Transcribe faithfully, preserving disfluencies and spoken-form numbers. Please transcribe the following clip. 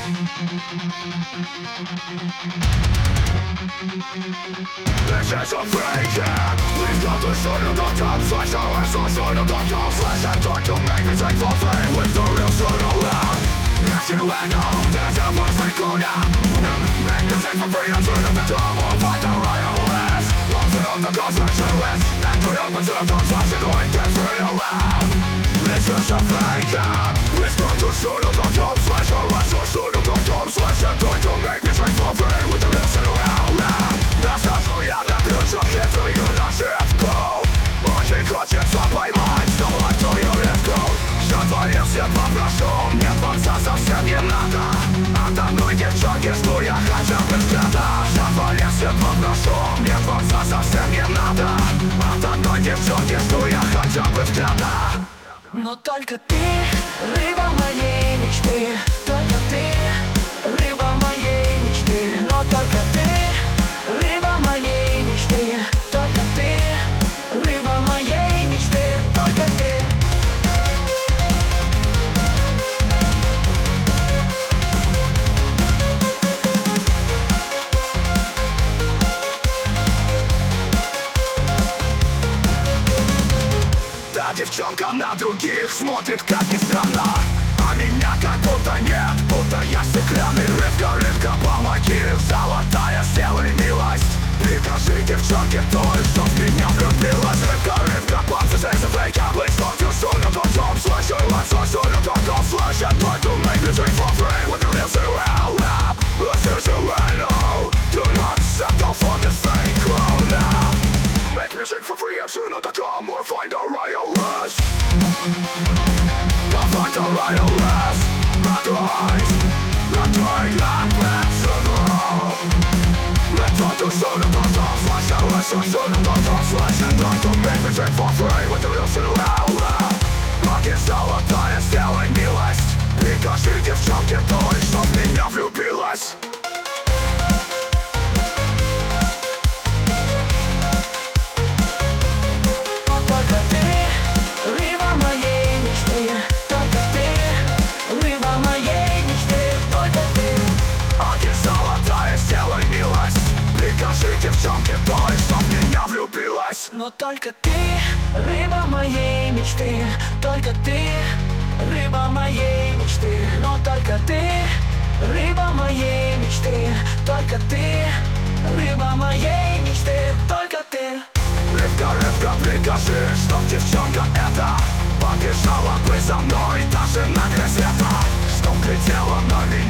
This is a fake, yeah. We've got the son of the top. Slash our ass on son of the top. Slash and try to make me take for free with the real son around. Yes, you and know there's a one free corner. Make me take for free and turn up the top. Or fight the royal west. Long to the gods like the west. And to the open to the top. Slash and going to turn around. This is a fake, yeah. We've got the son of the top. Slash our ass on son of the top. Slash and try to make me take for free with the real son around. That's not who you are, that bitch, I can't tell you that shit go. Очень хочется поймать, что от твою легко. Что твоим всем попрошу, мне бокса совсем не надо. От одной девчонки жду я хотя бы взгляда. Что твоим всем попрошу, мне бокса совсем не надо. От одной девчонки жду я хотя бы взгляда. Но только ты, рыба моей мечты. Только ты, рыба моей мечты. Но только ты, рыба моей мечты, только ты, рыба моей мечты, только ты. Та девчонка на других смотрит как ни странно, а меня как будто нет, будто я стеклянный. Рыбка, рыбка, помоги, золотая, сделай милость. Прикажи девчонке той, что в меня влюбилась. Рыбка, рыбка, помните, за фейк, а вы что, you son of the top. Slash, you want so son of the top. Slash, and try to make me drink for free with the real zero rap. This is a rhino. Do not settle for this fake crown now. Make music for free and soon to come, or find a royal rush. I'll find a royal rush. Not right, not right, not right, let's talk to son of the top. Slash, I was so son of the top. Slash, and try to make me drink for free with the real zero. Поки золотая, сделай милость. Прикажи девчонке той, что в меня влюбилась. Девчонки той, что в меня влюбилась. Но только ты, рыба моей мечты. Только ты, рыба моей мечты. Но только ты, рыба моей мечты. Только ты, рыба моей мечты. Только ты. Рыбка, рыбка, прикажи, чтоб девчонка эта побежала бы за мной даже на край света. Чтоб глядела на меня